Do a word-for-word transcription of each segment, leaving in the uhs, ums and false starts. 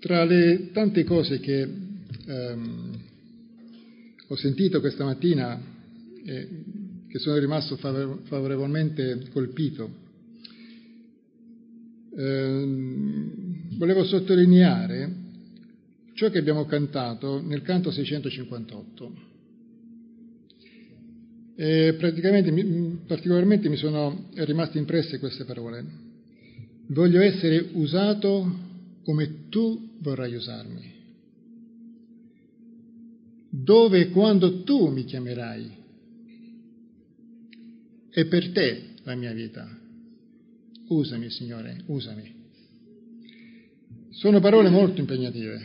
Tra le tante cose che ehm, ho sentito questa mattina e che sono rimasto favorevolmente colpito, ehm, volevo sottolineare ciò che abbiamo cantato nel canto seicentocinquantotto. E praticamente, particolarmente mi sono rimaste impresse queste parole. Voglio essere usato come tu vorrai usarmi. Dove e quando tu mi chiamerai. È per te la mia vita. Usami, Signore, usami. Sono parole molto impegnative.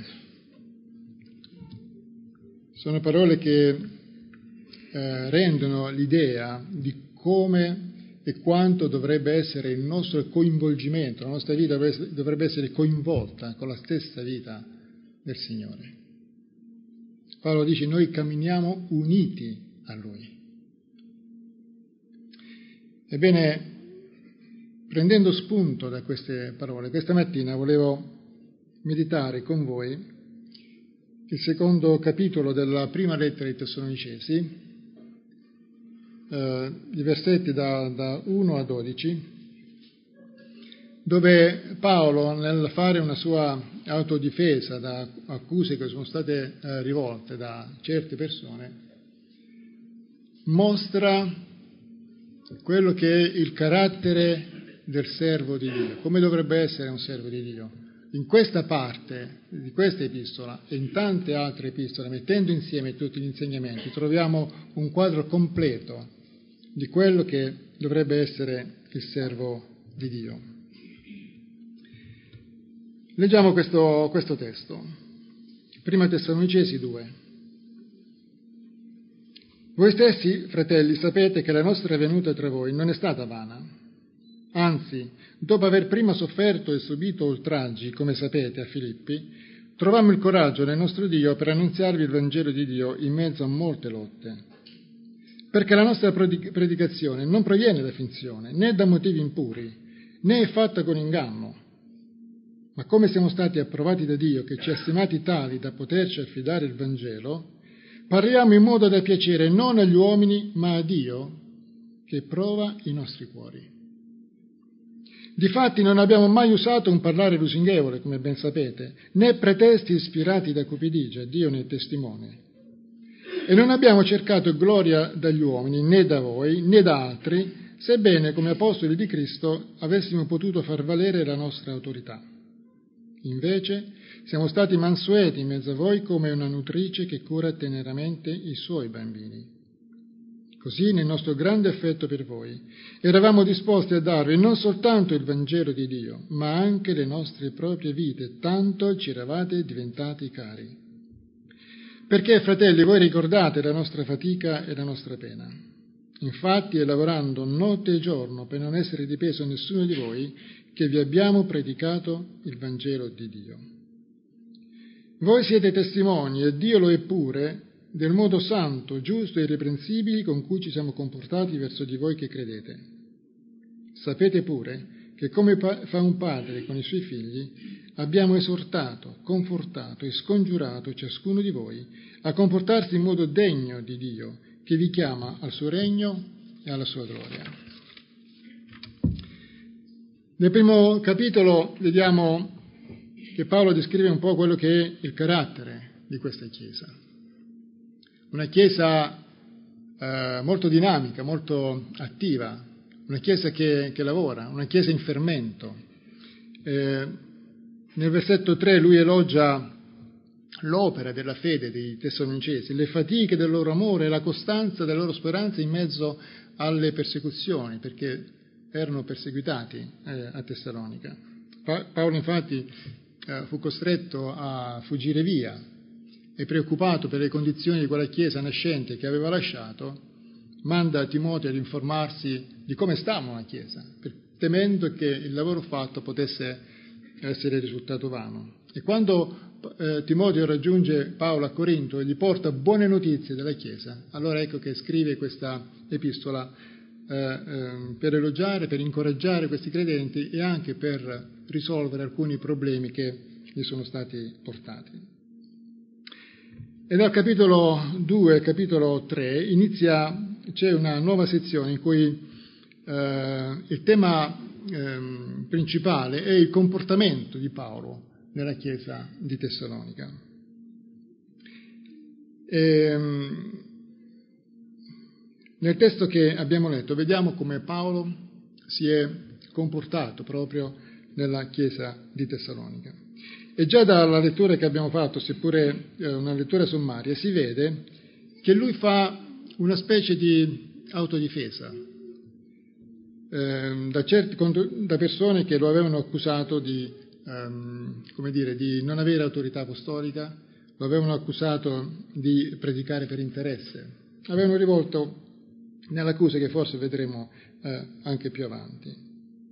Sono parole che eh, rendono l'idea di come e quanto dovrebbe essere il nostro coinvolgimento, la nostra vita dovrebbe essere coinvolta con la stessa vita del Signore. Paolo dice: noi camminiamo uniti a Lui. Ebbene, prendendo spunto da queste parole, questa mattina volevo meditare con voi il secondo capitolo della prima lettera ai Tessalonicesi, eh, i versetti da, da uno a dodici, dove Paolo, nel fare una sua autodifesa da accuse che sono state eh, rivolte da certe persone, mostra quello che è il carattere del servo di Dio, come dovrebbe essere un servo di Dio. In questa parte di questa epistola e in tante altre epistole, mettendo insieme tutti gli insegnamenti, troviamo un quadro completo di quello che dovrebbe essere il servo di Dio. Leggiamo questo, questo testo, prima Tessalonicesi due. Voi stessi, fratelli, sapete che la nostra venuta tra voi non è stata vana. Anzi, dopo aver prima sofferto e subito oltraggi, come sapete, a Filippi, trovammo il coraggio nel nostro Dio per annunziarvi il Vangelo di Dio in mezzo a molte lotte. Perché la nostra predicazione non proviene da finzione, né da motivi impuri, né è fatta con inganno. Ma come siamo stati approvati da Dio, che ci ha stimati tali da poterci affidare il Vangelo, parliamo in modo da piacere non agli uomini, ma a Dio, che prova i nostri cuori. Difatti non abbiamo mai usato un parlare lusinghevole, come ben sapete, né pretesti ispirati da cupidigia, Dio ne è testimone. E non abbiamo cercato gloria dagli uomini, né da voi, né da altri, sebbene come apostoli di Cristo avessimo potuto far valere la nostra autorità. Invece siamo stati mansueti in mezzo a voi come una nutrice che cura teneramente i suoi bambini. Così, nel nostro grande affetto per voi, eravamo disposti a darvi non soltanto il Vangelo di Dio, ma anche le nostre proprie vite, tanto ci eravate diventati cari. Perché, fratelli, voi ricordate la nostra fatica e la nostra pena. Infatti è lavorando notte e giorno per non essere dipeso nessuno di voi che vi abbiamo predicato il Vangelo di Dio. Voi siete testimoni, e Dio lo è pure, del modo santo, giusto e irreprensibile con cui ci siamo comportati verso di voi che credete. Sapete pure che come fa un padre con i suoi figli, abbiamo esortato, confortato e scongiurato ciascuno di voi a comportarsi in modo degno di Dio, che vi chiama al suo regno e alla sua gloria. Nel primo capitolo vediamo che Paolo descrive un po' quello che è il carattere di questa Chiesa. Una Chiesa eh, molto dinamica, molto attiva, una Chiesa che, che lavora, una Chiesa in fermento. Eh, nel versetto tre lui elogia l'opera della fede dei Tessalonicesi, le fatiche del loro amore e la costanza della loro speranza in mezzo alle persecuzioni, perché erano perseguitati eh, a Tessalonica. Pa- Paolo infatti eh, fu costretto a fuggire via e, preoccupato per le condizioni di quella chiesa nascente che aveva lasciato, manda Timoteo ad informarsi di come stava una chiesa, per, temendo che il lavoro fatto potesse essere risultato vano. E quando eh, Timoteo raggiunge Paolo a Corinto e gli porta buone notizie della chiesa, allora ecco che scrive questa epistola eh, eh, per elogiare, per incoraggiare questi credenti e anche per risolvere alcuni problemi che gli sono stati portati. E dal capitolo due al capitolo tre inizia, c'è una nuova sezione in cui eh, il tema eh, principale è il comportamento di Paolo nella chiesa di Tessalonica. E, nel testo che abbiamo letto vediamo come Paolo si è comportato proprio nella chiesa di Tessalonica. E già dalla lettura che abbiamo fatto, seppure eh, una lettura sommaria, si vede che lui fa una specie di autodifesa eh, da, certi, da persone che lo avevano accusato di, ehm, come dire, di non avere autorità apostolica, lo avevano accusato di predicare per interesse, avevano rivolto nell'accusa che forse vedremo eh, anche più avanti.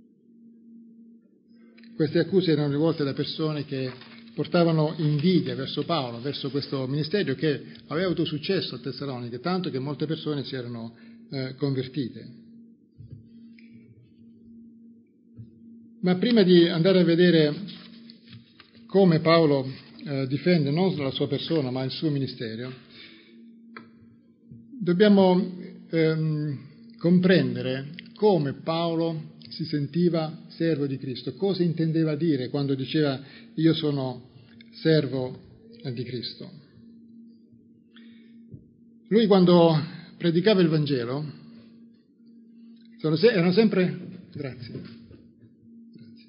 Queste accuse erano rivolte da persone che portavano invidia verso Paolo, verso questo ministero che aveva avuto successo a Tessalonica, tanto che molte persone si erano eh, convertite. Ma prima di andare a vedere come Paolo eh, difende non la sua persona ma il suo ministero, dobbiamo ehm, comprendere come Paolo si sentiva servo di Cristo, cosa intendeva dire quando diceva io sono servo di Cristo. Lui quando predicava il Vangelo erano sempre grazie, grazie.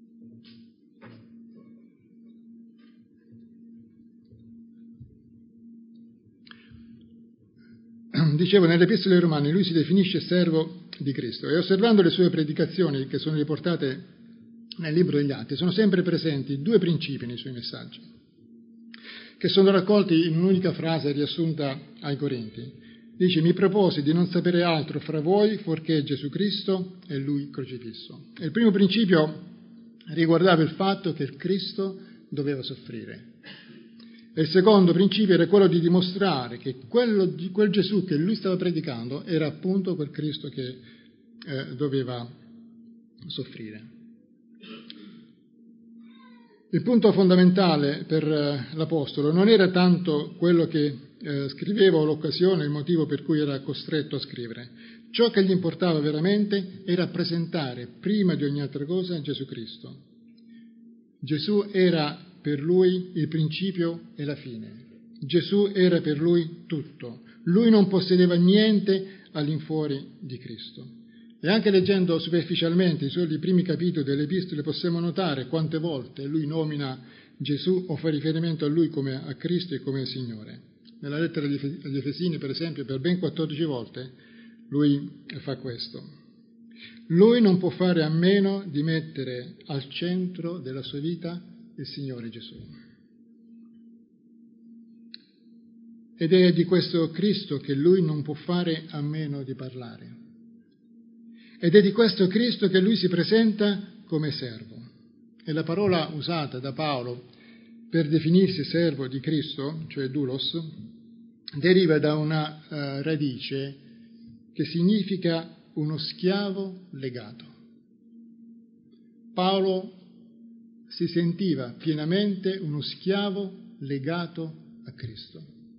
Dicevo, nelle epistole ai Romani lui si definisce servo di Cristo e osservando le sue predicazioni che sono riportate nel libro degli Atti sono sempre presenti due principi nei suoi messaggi che sono raccolti in un'unica frase riassunta ai Corinti. Dice: mi proposi di non sapere altro fra voi fuorché Gesù Cristo e Lui crocifisso. E il primo principio riguardava il fatto che il Cristo doveva soffrire. E il secondo principio era quello di dimostrare che quello, quel Gesù che lui stava predicando era appunto quel Cristo che eh, doveva soffrire. Il punto fondamentale per eh, l'Apostolo non era tanto quello che eh, scriveva o l'occasione, il motivo per cui era costretto a scrivere. Ciò che gli importava veramente era presentare prima di ogni altra cosa Gesù Cristo. Gesù era per lui il principio e la fine. Gesù era per lui tutto. Lui non possedeva niente all'infuori di Cristo. E anche leggendo superficialmente i suoi primi capitoli delle epistole possiamo notare quante volte lui nomina Gesù o fa riferimento a lui come a Cristo e come a Signore. Nella lettera agli Efesini, per esempio, per ben quattordici volte lui fa questo. Lui non può fare a meno di mettere al centro della sua vita il Signore Gesù. Ed è di questo Cristo che lui non può fare a meno di parlare. Ed è di questo Cristo che lui si presenta come servo. E la parola usata da Paolo per definirsi servo di Cristo, cioè doulos, deriva da una uh, radice che significa uno schiavo legato. Paolo si sentiva pienamente uno schiavo legato a Cristo.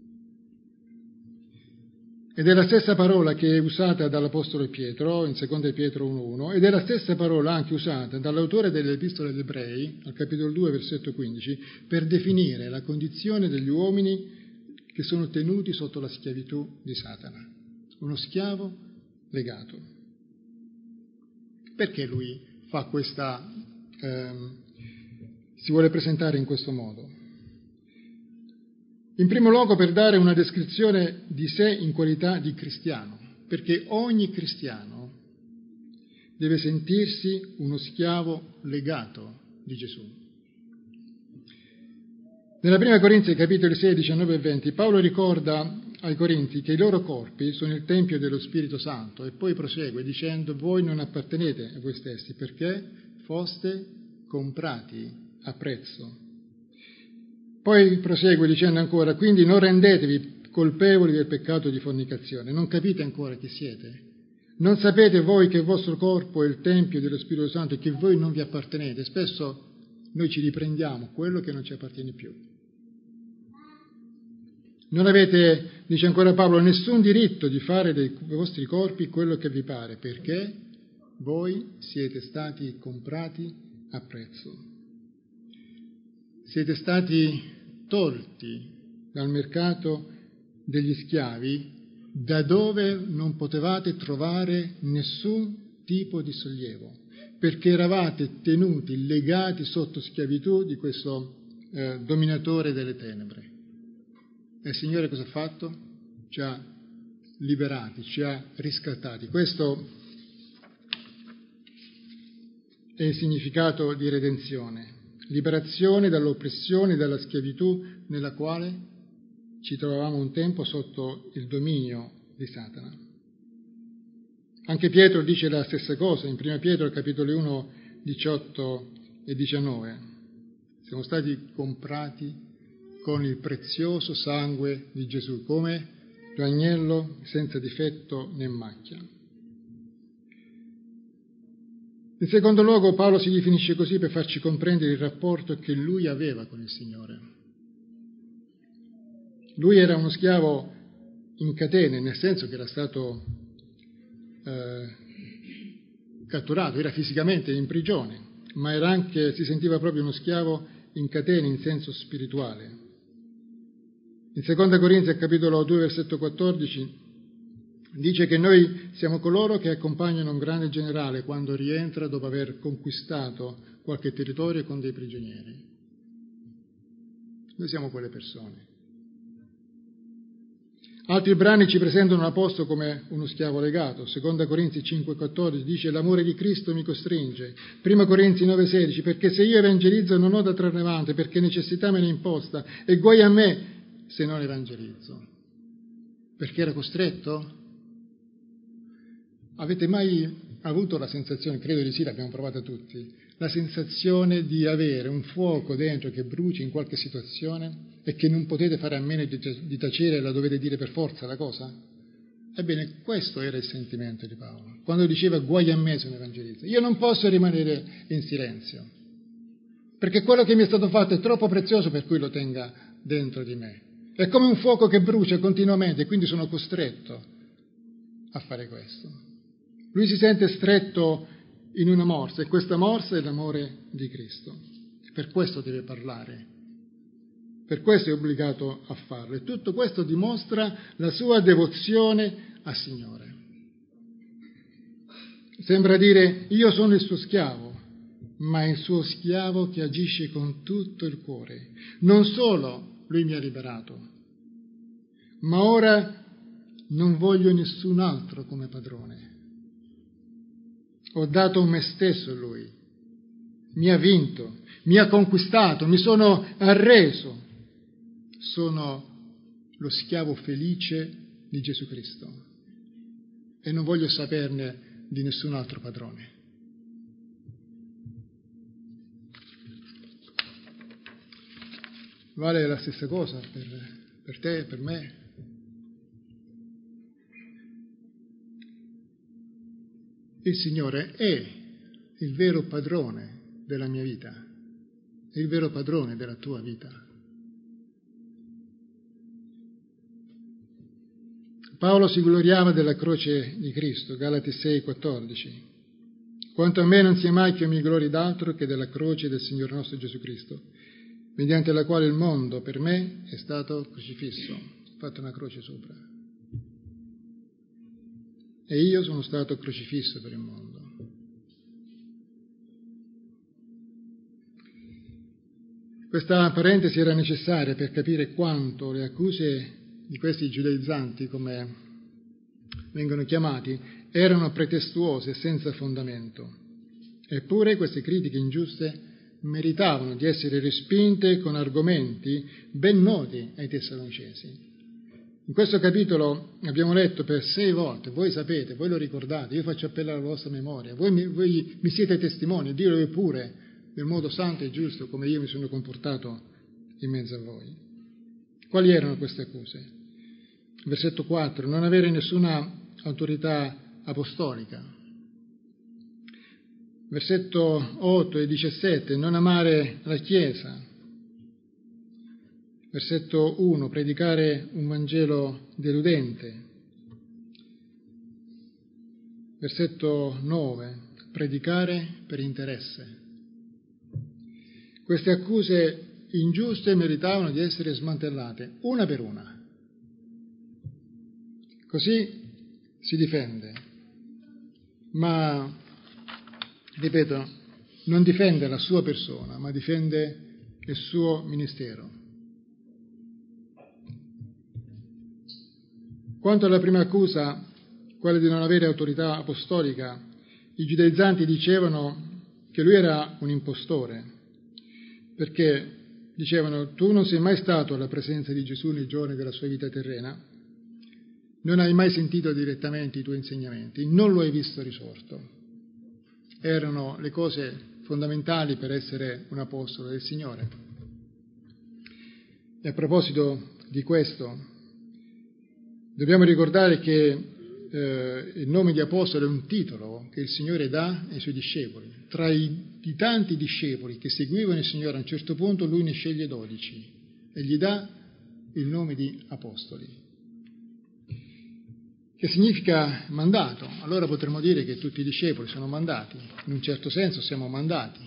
Ed è la stessa parola che è usata dall'Apostolo Pietro in seconda Pietro uno uno ed è la stessa parola anche usata dall'autore dell'Epistola agli Ebrei, al capitolo due, versetto quindici, per definire la condizione degli uomini che sono tenuti sotto la schiavitù di Satana. Uno schiavo legato. Perché lui fa questa, ehm, si vuole presentare in questo modo? In primo luogo per dare una descrizione di sé in qualità di cristiano, perché ogni cristiano deve sentirsi uno schiavo legato di Gesù. Nella prima Corinzi, capitoli sei, diciannove e venti, Paolo ricorda ai Corinzi che i loro corpi sono il Tempio dello Spirito Santo e poi prosegue dicendo: voi non appartenete a voi stessi perché foste comprati a prezzo. Poi prosegue dicendo ancora: quindi non rendetevi colpevoli del peccato di fornicazione. Non capite ancora chi siete? Non sapete voi che il vostro corpo è il Tempio dello Spirito Santo e che voi non vi appartenete? Spesso noi ci riprendiamo quello che non ci appartiene più. Non avete, dice ancora Paolo, nessun diritto di fare dei vostri corpi quello che vi pare, perché voi siete stati comprati a prezzo. Siete stati tolti dal mercato degli schiavi, da dove non potevate trovare nessun tipo di sollievo, perché eravate tenuti legati sotto schiavitù di questo eh, dominatore delle tenebre. E il Signore cosa ha fatto? Ci ha liberati, ci ha riscattati. Questo è il significato di redenzione, liberazione dall'oppressione e dalla schiavitù nella quale ci trovavamo un tempo sotto il dominio di Satana. Anche Pietro dice la stessa cosa in primo Pietro capitolo uno, diciotto e diciannove. Siamo stati comprati con il prezioso sangue di Gesù, come l'agnello senza difetto né macchia. In secondo luogo, Paolo si definisce così per farci comprendere il rapporto che lui aveva con il Signore. Lui era uno schiavo in catene, nel senso che era stato eh, catturato, era fisicamente in prigione, ma era anche, si sentiva proprio uno schiavo in catene in senso spirituale. In seconda Corinzi, capitolo due, versetto quattordici, dice che noi siamo coloro che accompagnano un grande generale quando rientra dopo aver conquistato qualche territorio con dei prigionieri. Noi siamo quelle persone. Altri brani ci presentano l'Apostolo come uno schiavo legato. seconda Corinzi cinque quattordici dice: l'amore di Cristo mi costringe. prima Corinzi nove sedici, perché se io evangelizzo non ho da trarne vanto, perché necessità me ne imposta, e guai a me se non evangelizzo. Perché era costretto? Avete mai avuto la sensazione, credo di sì, l'abbiamo provata tutti, la sensazione di avere un fuoco dentro che brucia in qualche situazione e che non potete fare a meno di tacere e la dovete dire per forza la cosa? Ebbene, questo era il sentimento di Paolo, quando diceva guai a me se non evangelizzo. Io non posso rimanere in silenzio, perché quello che mi è stato fatto è troppo prezioso per cui lo tenga dentro di me. È come un fuoco che brucia continuamente e quindi sono costretto a fare questo. Lui si sente stretto in una morsa e questa morsa è l'amore di Cristo. Per questo deve parlare, per questo è obbligato a farlo, e tutto questo dimostra la sua devozione al Signore. Sembra dire: io sono il suo schiavo, ma è il suo schiavo che agisce con tutto il cuore. Non solo lui mi ha liberato, ma ora non voglio nessun altro come padrone. Ho dato me stesso a lui, mi ha vinto, mi ha conquistato, mi sono arreso. Sono lo schiavo felice di Gesù Cristo e non voglio saperne di nessun altro padrone. Vale la stessa cosa per, per te e per me? Il Signore è il vero padrone della mia vita, è il vero padrone della tua vita. Paolo si gloriava della croce di Cristo, Galati sei quattordici. Quanto a me non sia mai che io mi glori d'altro che della croce del Signore nostro Gesù Cristo, mediante la quale il mondo per me è stato crocifisso, fatto una croce sopra. E io sono stato crocifisso per il mondo. Questa parentesi era necessaria per capire quanto le accuse di questi giudaizzanti, come vengono chiamati, erano pretestuose e senza fondamento. Eppure queste critiche ingiuste meritavano di essere respinte con argomenti ben noti ai Tessalonicesi. In questo capitolo abbiamo letto per sei volte, voi sapete, voi lo ricordate, io faccio appello alla vostra memoria, voi mi, voi mi siete testimoni, Dio lo è pure, nel modo santo e giusto, come io mi sono comportato in mezzo a voi. Quali erano queste accuse? Versetto quattro, non avere nessuna autorità apostolica. Versetto otto e diciassette, non amare la Chiesa. Versetto uno, predicare un Vangelo deludente. Versetto nove, predicare per interesse. Queste accuse ingiuste meritavano di essere smantellate, una per una. Così si difende. Ma, ripeto, non difende la sua persona, ma difende il suo ministero. Quanto alla prima accusa, quella di non avere autorità apostolica, i giudaizzanti dicevano che lui era un impostore, perché dicevano: tu non sei mai stato alla presenza di Gesù nei giorni della sua vita terrena, non hai mai sentito direttamente i tuoi insegnamenti, non lo hai visto risorto. Erano le cose fondamentali per essere un apostolo del Signore. E a proposito di questo, dobbiamo ricordare che eh, il nome di apostolo è un titolo che il Signore dà ai suoi discepoli. Tra i, i tanti discepoli che seguivano il Signore, a un certo punto lui ne sceglie dodici e gli dà il nome di apostoli, che significa mandato. Allora potremmo dire che tutti i discepoli sono mandati, in un certo senso siamo mandati.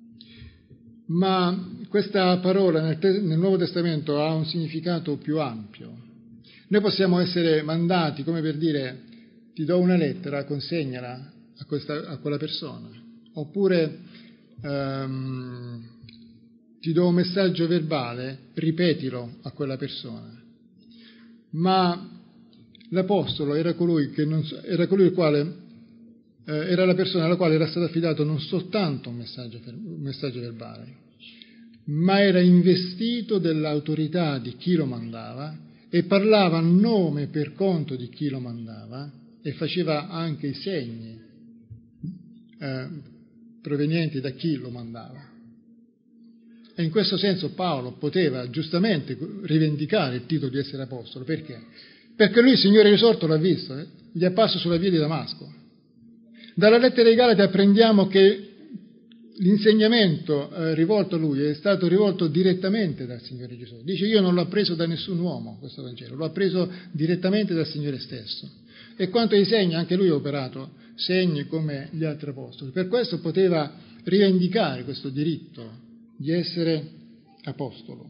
Ma questa parola nel, te- nel Nuovo Testamento ha un significato più ampio. Noi possiamo essere mandati, come per dire: ti do una lettera, consegnala a, questa, a quella persona, oppure ehm, ti do un messaggio verbale, ripetilo a quella persona. Ma l'apostolo era colui che non, era colui il quale eh, era la persona alla quale era stato affidato non soltanto un messaggio, un messaggio verbale, ma era investito dell'autorità di chi lo mandava e parlava a nome per conto di chi lo mandava e faceva anche i segni eh, provenienti da chi lo mandava. E in questo senso Paolo poteva giustamente rivendicare il titolo di essere apostolo. Perché? Perché lui il Signore risorto l'ha visto, eh? Gli è apparso sulla via di Damasco. Dalla lettera ai Galati apprendiamo che l'insegnamento eh, rivolto a lui è stato rivolto direttamente dal Signore Gesù. Dice: io non l'ho preso da nessun uomo questo Vangelo, l'ho preso direttamente dal Signore stesso. E quanto ai segni, anche lui ha operato segni come gli altri apostoli. Per questo poteva rivendicare questo diritto di essere apostolo.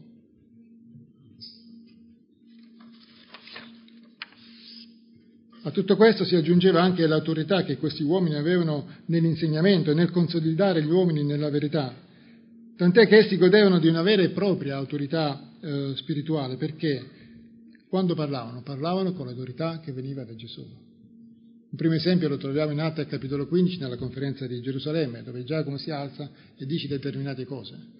A tutto questo si aggiungeva anche l'autorità che questi uomini avevano nell'insegnamento e nel consolidare gli uomini nella verità, tant'è che essi godevano di una vera e propria autorità eh, spirituale, perché quando parlavano, parlavano con l'autorità che veniva da Gesù. Un primo esempio lo troviamo in Atti al capitolo quindici, nella conferenza di Gerusalemme, dove Giacomo si alza e dice determinate cose.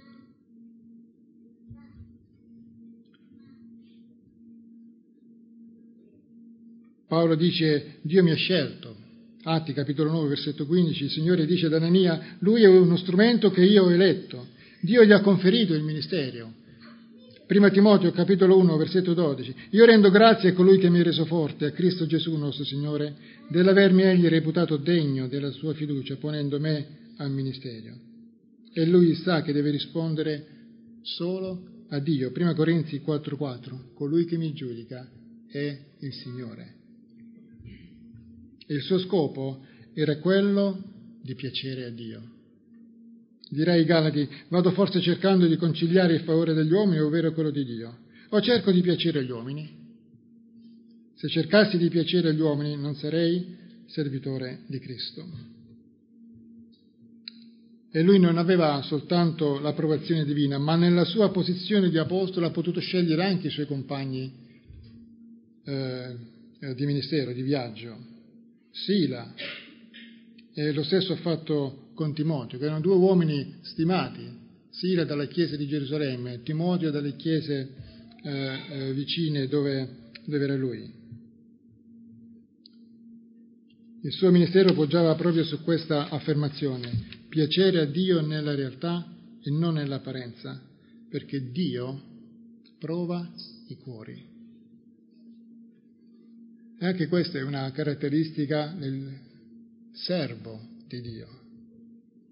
Paolo dice: Dio mi ha scelto. Atti capitolo nove versetto quindici, il Signore dice ad Anania: lui è uno strumento che io ho eletto, Dio gli ha conferito il ministero. Prima Timoteo capitolo uno versetto dodici, io rendo grazie a colui che mi ha reso forte, a Cristo Gesù nostro Signore, dell'avermi egli reputato degno della sua fiducia, ponendo me al ministero. E lui sa che deve rispondere solo a Dio. Prima Corinzi quattro quattro, colui che mi giudica è il Signore. E il suo scopo era quello di piacere a Dio. Dirà ai Galati: vado forse cercando di conciliare il favore degli uomini, ovvero quello di Dio, o cerco di piacere agli uomini? Se cercassi di piacere agli uomini non sarei servitore di Cristo. E lui non aveva soltanto l'approvazione divina, ma nella sua posizione di apostolo ha potuto scegliere anche i suoi compagni eh, di ministero, di viaggio. Sila, e lo stesso ha fatto con Timoteo, che erano due uomini stimati, Sila dalla chiesa di Gerusalemme, Timoteo dalle chiese eh, eh, vicine dove, dove era lui. Il suo ministero poggiava proprio su questa affermazione: piacere a Dio nella realtà e non nell'apparenza, perché Dio prova i cuori. E anche questa è una caratteristica del servo di Dio.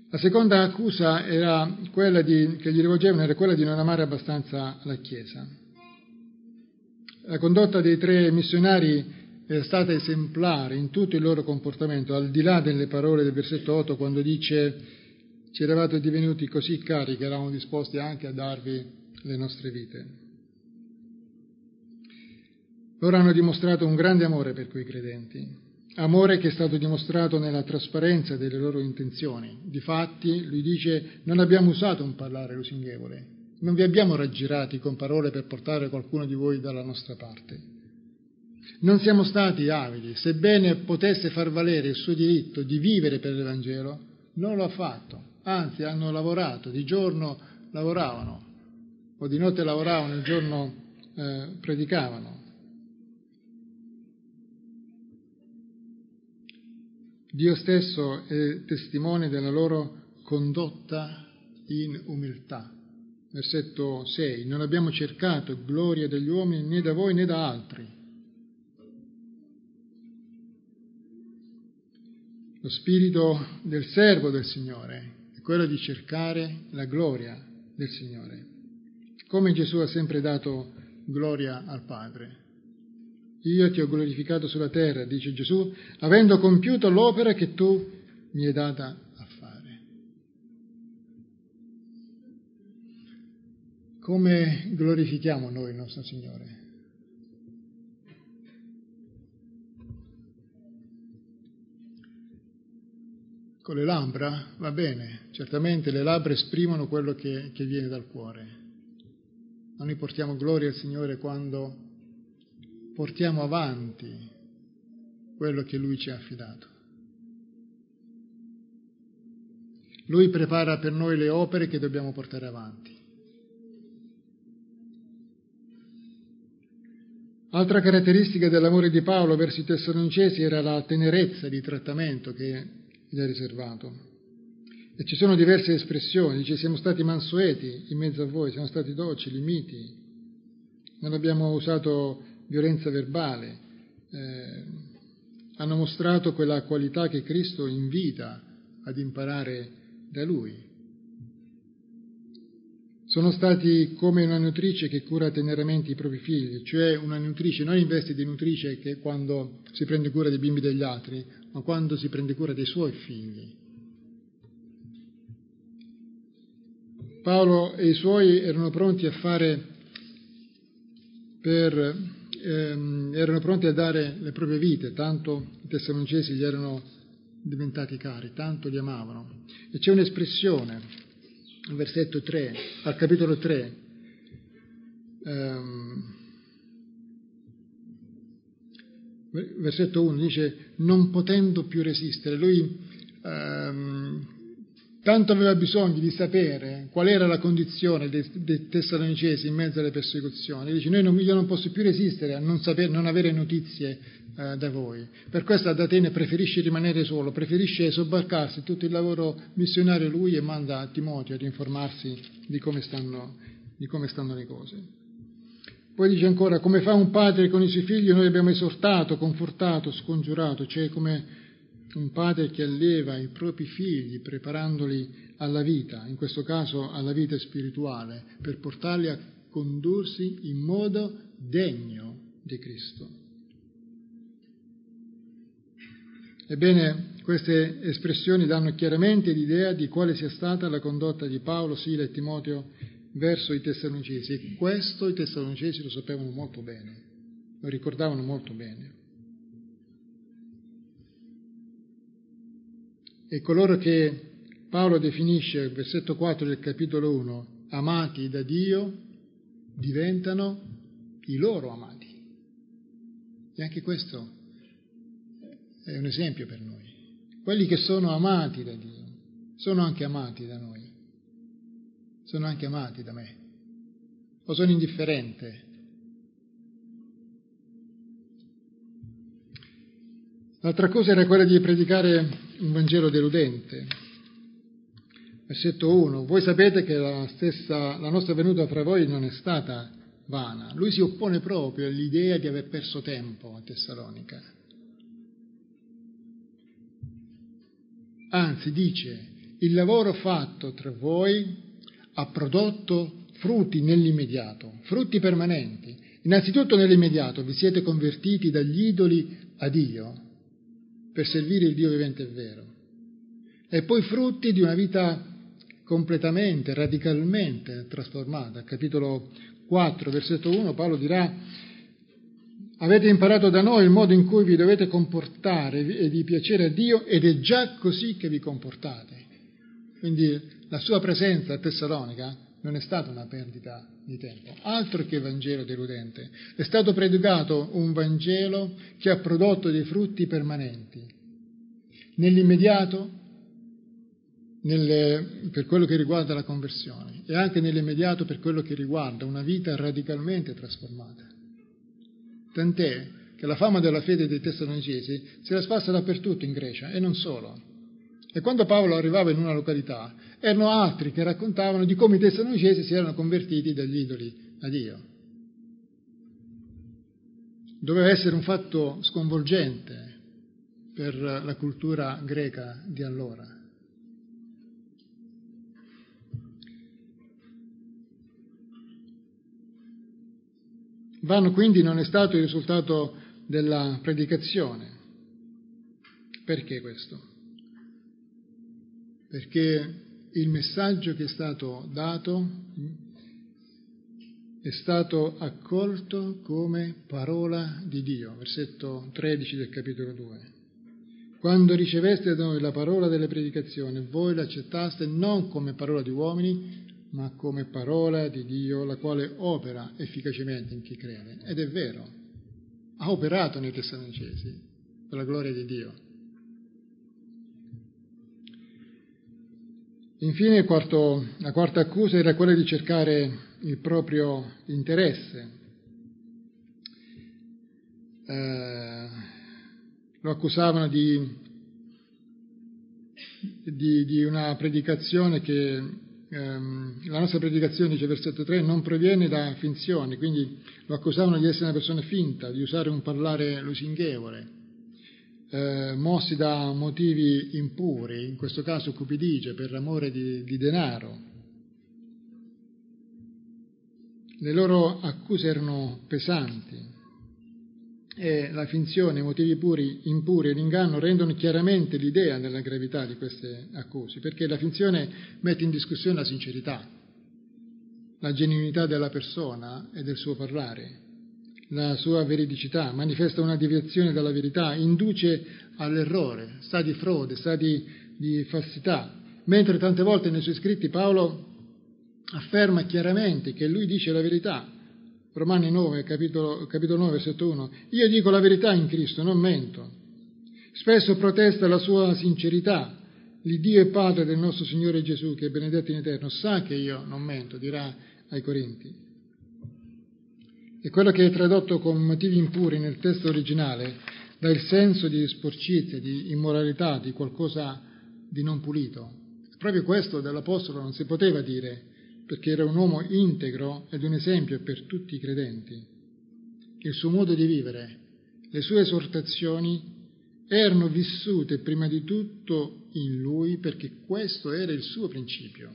La seconda accusa era quella di, che gli rivolgevano era quella di non amare abbastanza la Chiesa. La condotta dei tre missionari è stata esemplare in tutto il loro comportamento, al di là delle parole del versetto otto, quando dice: ci eravate divenuti così cari che eravamo disposti anche a darvi le nostre vite. Loro hanno dimostrato un grande amore per quei credenti, amore che è stato dimostrato nella trasparenza delle loro intenzioni. Difatti, lui dice: non abbiamo usato un parlare lusinghevole, non vi abbiamo raggirati con parole per portare qualcuno di voi dalla nostra parte. Non siamo stati avidi, sebbene potesse far valere il suo diritto di vivere per l'Evangelo, non lo ha fatto. Anzi, hanno lavorato, di giorno lavoravano, o di notte lavoravano, il giorno eh, predicavano. Dio stesso è testimone della loro condotta in umiltà. Versetto sei: non abbiamo cercato gloria degli uomini né da voi né da altri. Lo spirito del servo del Signore è quello di cercare la gloria del Signore, come Gesù ha sempre dato gloria al Padre. Io ti ho glorificato sulla terra, dice Gesù, avendo compiuto l'opera che tu mi hai data a fare. Come glorifichiamo noi il nostro Signore? Con le labbra va bene, certamente le labbra esprimono quello che, che viene dal cuore. Ma noi portiamo gloria al Signore quando portiamo avanti quello che Lui ci ha affidato. Lui prepara per noi le opere che dobbiamo portare avanti. Altra caratteristica dell'amore di Paolo verso i Tessalonicesi era la tenerezza di trattamento che gli ha riservato. E ci sono diverse espressioni, dice: siamo stati mansueti in mezzo a voi, siamo stati docili, miti, non abbiamo usato violenza verbale, eh, hanno mostrato quella qualità che Cristo invita ad imparare da Lui. Sono stati come una nutrice che cura teneramente i propri figli, cioè una nutrice non in veste di nutrice che quando si prende cura dei bimbi degli altri, ma quando si prende cura dei suoi figli. Paolo e i suoi erano pronti a fare per ehm, erano pronti a dare le proprie vite, tanto i Tessalonicesi gli erano diventati cari, tanto li amavano. E c'è un'espressione al versetto tre, al capitolo tre, ehm, versetto uno, dice: non potendo più resistere. Lui ehm, tanto aveva bisogno di sapere qual era la condizione dei, dei Tessalonicesi in mezzo alle persecuzioni. Dice: noi non, io non posso più resistere a non, sapere, non avere notizie eh, da voi. Per questo ad Atene preferisce rimanere solo, preferisce sobbarcarsi tutto il lavoro missionario lui e manda Timoteo ad informarsi di come stanno, di come stanno le cose. Poi dice ancora: come fa un padre con i suoi figli, noi abbiamo esortato, confortato, scongiurato, cioè come un padre che alleva i propri figli preparandoli alla vita, in questo caso alla vita spirituale, per portarli a condursi in modo degno di Cristo. Ebbene, queste espressioni danno chiaramente l'idea di quale sia stata la condotta di Paolo, Sila e Timoteo verso i Tessalonicesi, e questo i Tessalonicesi lo sapevano molto bene, lo ricordavano molto bene. E coloro che Paolo definisce, al versetto quattro del capitolo uno, amati da Dio, diventano i loro amati. E anche questo è un esempio per noi. Quelli che sono amati da Dio sono anche amati da noi, sono anche amati da me, o sono indifferente. L'altra cosa era quella di predicare un Vangelo deludente. Versetto uno: voi sapete che la stessa, la nostra venuta fra voi non è stata vana. Lui si oppone proprio all'idea di aver perso tempo a Tessalonica. Anzi, dice il lavoro fatto tra voi ha prodotto frutti nell'immediato, frutti permanenti. Innanzitutto nell'immediato vi siete convertiti dagli idoli a Dio per servire il Dio vivente e vero, e poi frutti di una vita completamente, radicalmente trasformata. Capitolo quattro, versetto uno, Paolo dirà: avete imparato da noi il modo in cui vi dovete comportare e di piacere a Dio, ed è già così che vi comportate. Quindi la sua presenza a Tessalonica non è stata una perdita di tempo, altro che Vangelo deludente. È stato predicato un Vangelo che ha prodotto dei frutti permanenti, nell'immediato, nelle, per quello che riguarda la conversione, e anche nell'immediato per quello che riguarda una vita radicalmente trasformata. Tant'è che la fama della fede dei Tessalonicesi si era sparsa dappertutto in Grecia, e non solo. E quando Paolo arrivava in una località, erano altri che raccontavano di come i Tessalonicesi si erano convertiti dagli idoli a Dio. Doveva essere un fatto sconvolgente per la cultura greca di allora. Vano quindi non è stato il risultato della predicazione. Perché questo? Perché il messaggio che è stato dato è stato accolto come parola di Dio. Versetto tredici del capitolo due. Quando riceveste da noi la parola delle predicazioni, voi l'accettaste non come parola di uomini, ma come parola di Dio, la quale opera efficacemente in chi crede. Ed è vero, ha operato nei Tessalonicesi per la gloria di Dio. Infine, il quarto, la quarta accusa era quella di cercare il proprio interesse. Eh, lo accusavano di, di, di una predicazione che, ehm, la nostra predicazione, dice versetto tre, non proviene da finzioni, quindi lo accusavano di essere una persona finta, di usare un parlare lusinghevole, Eh, mossi da motivi impuri, in questo caso cupidigia, per l'amore di, di denaro. Le loro accuse erano pesanti, e la finzione, i motivi puri, impuri e l'inganno rendono chiaramente l'idea della gravità di queste accuse, perché la finzione mette in discussione la sincerità, la genuinità della persona e del suo parlare, la sua veridicità, manifesta una deviazione dalla verità, induce all'errore, sa di frode, sa di, di falsità, mentre tante volte nei suoi scritti Paolo afferma chiaramente che lui dice la verità. Romani nove, capitolo, capitolo nove, versetto uno, io dico la verità in Cristo, non mento. Spesso protesta la sua sincerità. L'Iddio e Padre del nostro Signore Gesù, che è benedetto in eterno, sa che io non mento, dirà ai Corinti. E quello che è tradotto con motivi impuri nel testo originale dà il senso di sporcizia, di immoralità, di qualcosa di non pulito. Proprio questo dell'Apostolo non si poteva dire, perché era un uomo integro ed un esempio per tutti i credenti. Il suo modo di vivere, le sue esortazioni erano vissute prima di tutto in lui, perché questo era il suo principio.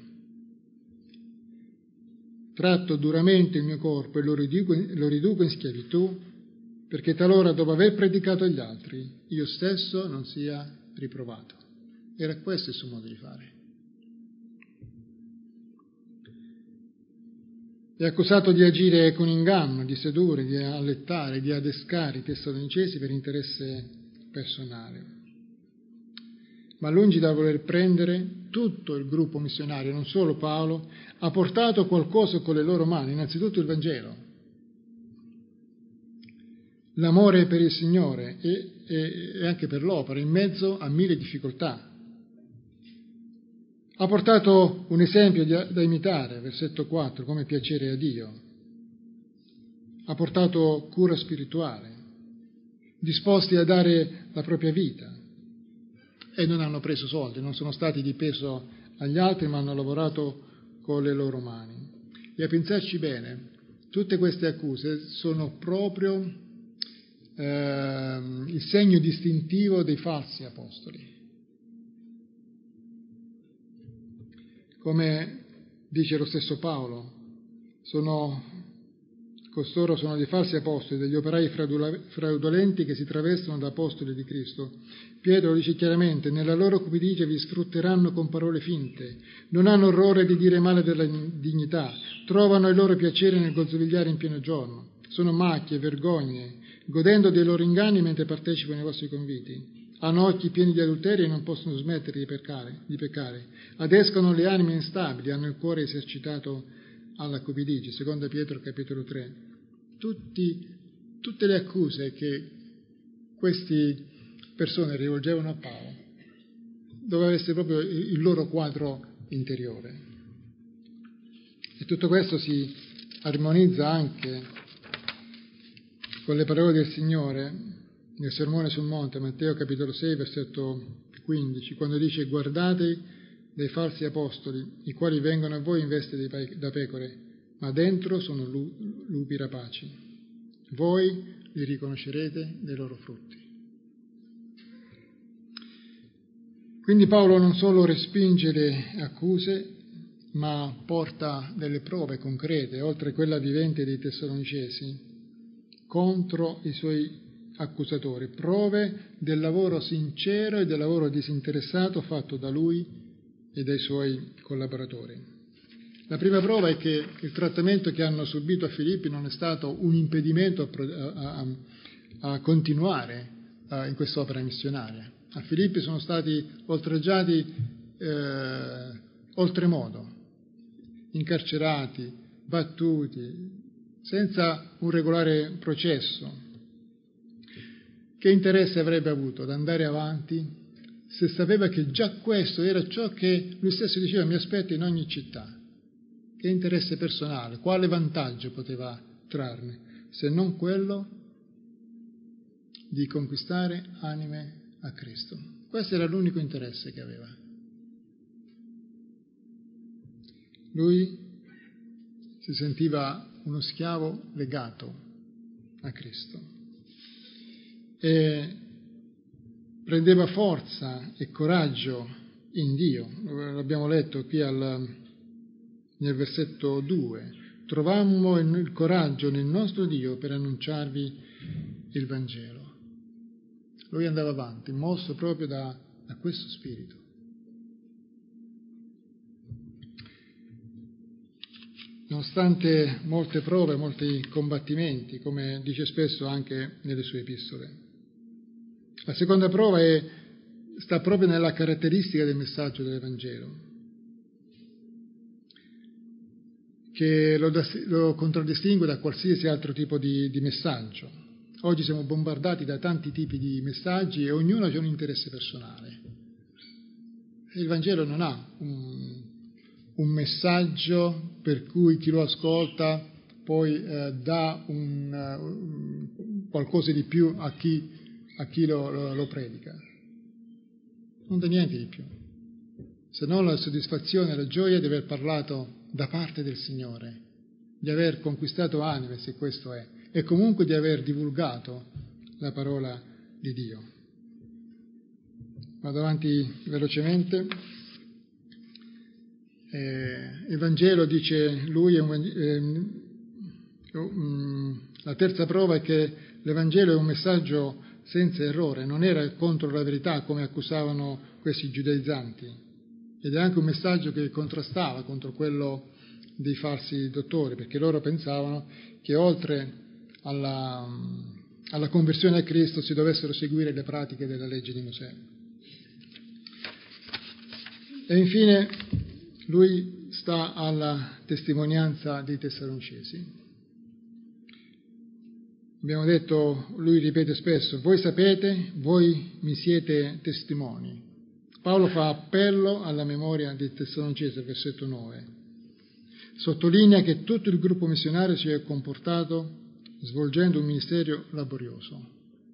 Tratto duramente il mio corpo e lo riduco, lo riduco in schiavitù, perché talora, dopo aver predicato agli altri, io stesso non sia riprovato. Era questo il suo modo di fare. È accusato di agire con inganno, di sedurre, di allettare, di adescare i Tessalonicesi per interesse personale. Ma lungi da voler prendere, tutto il gruppo missionario, non solo Paolo, ha portato qualcosa con le loro mani, innanzitutto il Vangelo, l'amore per il Signore e, e, e anche per l'opera, in mezzo a mille difficoltà. Ha portato un esempio da, da imitare, versetto quattro, come piacere a Dio. Ha portato cura spirituale, disposti a dare la propria vita, e non hanno preso soldi, non sono stati di peso agli altri, ma hanno lavorato con le loro mani. E a pensarci bene, tutte queste accuse sono proprio eh, il segno distintivo dei falsi apostoli. come dice lo stesso Paolo, sono, costoro sono dei falsi apostoli, degli operai fraudolenti che si travestono da apostoli di Cristo. Pietro dice chiaramente: nella loro cupidigia vi sfrutteranno con parole finte, non hanno orrore di dire male della dignità, trovano il loro piacere nel gozzovigliare in pieno giorno, sono macchie, vergogne, godendo dei loro inganni mentre partecipano ai vostri conviti. Hanno occhi pieni di adulterio e non possono smettere di peccare, di peccare. Adescano le anime instabili, hanno il cuore esercitato alla cupidigia. Seconda Pietro capitolo tre. Tutti, tutte le accuse che queste persone rivolgevano a Paolo doveva essere proprio il loro quadro interiore. E tutto questo si armonizza anche con le parole del Signore nel Sermone sul Monte, Matteo capitolo sei, versetto quindici, quando dice: guardate dei falsi apostoli, i quali vengono a voi in veste da pecore, ma dentro sono lupi rapaci. Voi li riconoscerete dai loro frutti. Quindi Paolo non solo respinge le accuse, ma porta delle prove concrete, oltre quella vivente dei Tessalonicesi, contro i suoi accusatori, prove del lavoro sincero e del lavoro disinteressato fatto da lui e dai suoi collaboratori. La prima prova è che il trattamento che hanno subito a Filippi non è stato un impedimento a, a, a continuare a, in quest'opera missionaria. A Filippi sono stati oltraggiati eh, oltremodo, incarcerati, battuti, senza un regolare processo. Che interesse avrebbe avuto ad andare avanti se sapeva che già questo era ciò che lui stesso diceva: mi aspetta in ogni città? Che interesse personale, quale vantaggio poteva trarne se non quello di conquistare anime a Cristo? Questo era l'unico interesse che aveva. Lui si sentiva uno schiavo legato a Cristo e prendeva forza e coraggio in Dio. L'abbiamo letto qui al, nel versetto due. Trovammo il coraggio nel nostro Dio per annunciarvi il Vangelo. Lui andava avanti, mosso proprio da, da questo spirito. Nonostante molte prove, molti combattimenti, come dice spesso anche nelle sue epistole. La seconda prova è, sta proprio nella caratteristica del messaggio dell'Evangelo, che lo, lo contraddistingue da qualsiasi altro tipo di, di messaggio. Oggi siamo bombardati da tanti tipi di messaggi e ognuno ha un interesse personale. E il Vangelo non ha un, un messaggio per cui chi lo ascolta poi eh, dà un, un, qualcosa di più a chi a chi lo, lo, lo predica. Non dà niente di più, se non la soddisfazione e la gioia di aver parlato da parte del Signore, di aver conquistato anime, se questo è, e comunque di aver divulgato la parola di Dio. Vado avanti velocemente. Eh, il Vangelo, dice lui, è un, eh, um, la terza prova è che l'Evangelo è un messaggio senza errore, non era contro la verità come accusavano questi giudaizzanti, ed è anche un messaggio che contrastava contro quello dei falsi dottori, perché loro pensavano che oltre alla, alla conversione a Cristo si dovessero seguire le pratiche della legge di Mosè. E infine lui sta alla testimonianza dei Tessalonicesi. Abbiamo detto, lui ripete spesso: voi sapete, voi mi siete testimoni. Paolo fa appello alla memoria dei Tessalonicesi, versetto nove. Sottolinea che tutto il gruppo missionario si è comportato svolgendo un ministero laborioso.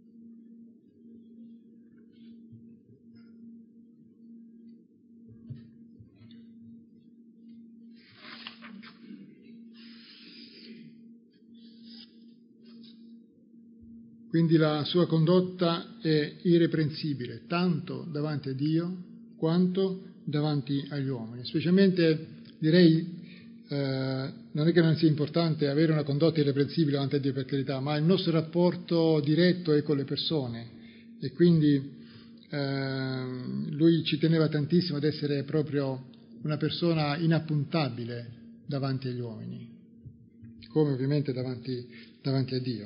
Quindi la sua condotta è irreprensibile, tanto davanti a Dio quanto davanti agli uomini. Specialmente, direi, eh, non è che non sia importante avere una condotta irreprensibile davanti a Dio, per carità, ma il nostro rapporto diretto è con le persone, e quindi eh, lui ci teneva tantissimo ad essere proprio una persona inappuntabile davanti agli uomini, come ovviamente davanti, davanti a Dio.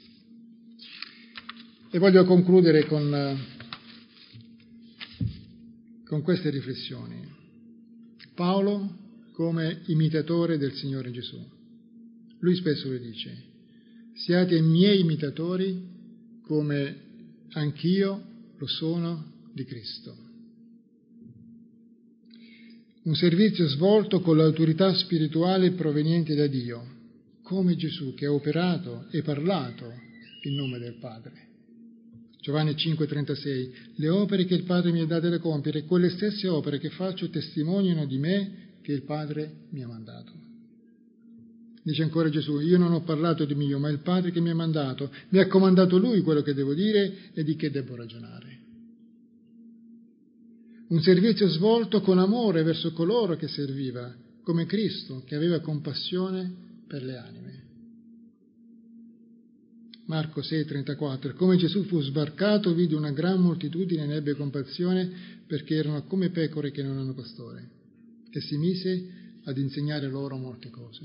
E voglio concludere con, con queste riflessioni. Paolo come imitatore del Signore Gesù. Lui spesso lo dice: siate i miei imitatori come anch'io lo sono di Cristo. Un servizio svolto con l'autorità spirituale proveniente da Dio, come Gesù che ha operato e parlato in nome del Padre. Giovanni cinque trentasei: le opere che il Padre mi ha date da compiere, quelle stesse opere che faccio, testimoniano di me che il Padre mi ha mandato. Dice ancora Gesù: io non ho parlato di mio, ma il Padre che mi ha mandato mi ha comandato Lui quello che devo dire e di che devo ragionare. Un servizio svolto con amore verso coloro che serviva, come Cristo che aveva compassione per le anime. Marco sei trentaquattro: come Gesù fu sbarcato, vide una gran moltitudine e ne ebbe compassione, perché erano come pecore che non hanno pastore, e si mise ad insegnare loro molte cose.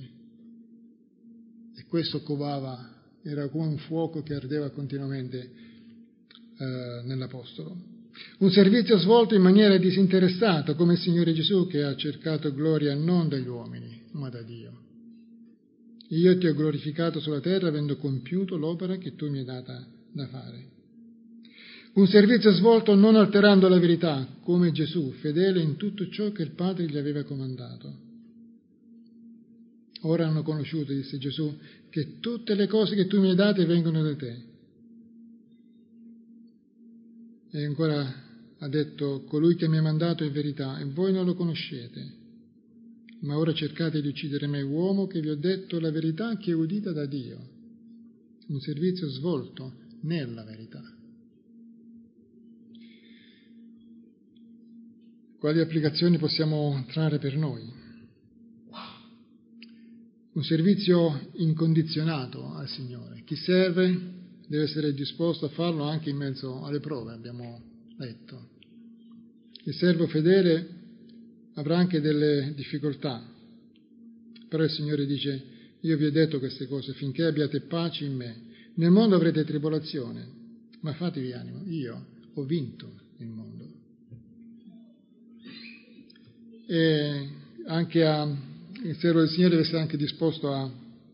E questo covava, era come un fuoco che ardeva continuamente eh, nell'Apostolo. Un servizio svolto in maniera disinteressata, come il Signore Gesù che ha cercato gloria non dagli uomini, ma da Dio. Io ti ho glorificato sulla terra avendo compiuto l'opera che tu mi hai data da fare. Un servizio svolto non alterando la verità, come Gesù, fedele in tutto ciò che il Padre gli aveva comandato. Ora hanno conosciuto, disse Gesù, che tutte le cose che tu mi hai date vengono da te. E ancora ha detto: colui che mi ha mandato è verità, e voi non lo conoscete. Ma ora cercate di uccidere me, uomo che vi ho detto la verità che è udita da Dio. Un servizio svolto nella verità. Quali applicazioni possiamo trarre per noi? Un servizio incondizionato al Signore. Chi serve deve essere disposto a farlo anche in mezzo alle prove, abbiamo letto. Il servo fedele avrà anche delle difficoltà, però il Signore dice: io vi ho detto queste cose finché abbiate pace in me. Nel mondo avrete tribolazione, ma fatevi animo, io ho vinto il mondo. E anche a, il servo del Signore deve essere anche disposto a,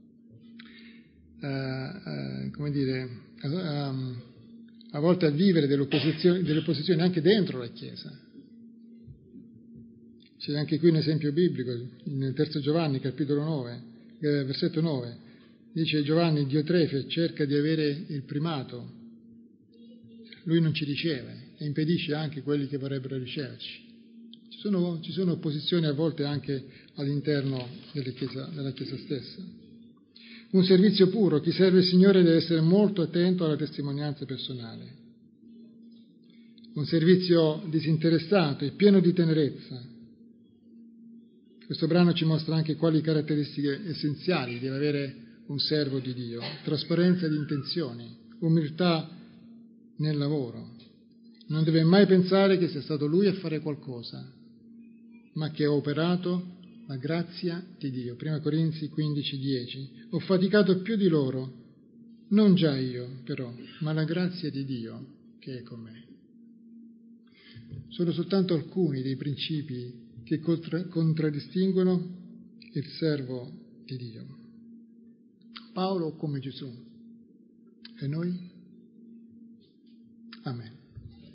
a, a come dire, a, a, a volte a vivere delle opposizioni, delle opposizioni anche dentro la Chiesa. C'è anche qui un esempio biblico, nel terzo Giovanni, capitolo nove, eh, versetto nove. Dice Giovanni: Diotrefe cerca di avere il primato, lui non ci riceve e impedisce anche quelli che vorrebbero riceverci. Ci sono, ci sono opposizioni a volte anche all'interno delle chiesa, della Chiesa stessa. Un servizio puro, chi serve il Signore deve essere molto attento alla testimonianza personale. Un servizio disinteressato e pieno di tenerezza. Questo brano ci mostra anche quali caratteristiche essenziali deve avere un servo di Dio: trasparenza di intenzioni, umiltà nel lavoro. Non deve mai pensare che sia stato lui a fare qualcosa, ma che ha operato la grazia di Dio. Prima Corinzi quindici dieci. Ho faticato più di loro, non già io però, ma la grazia di Dio che è con me. Sono soltanto alcuni dei principi che contra- contraddistinguono il servo di Dio. Paolo come Gesù. E noi? Amen.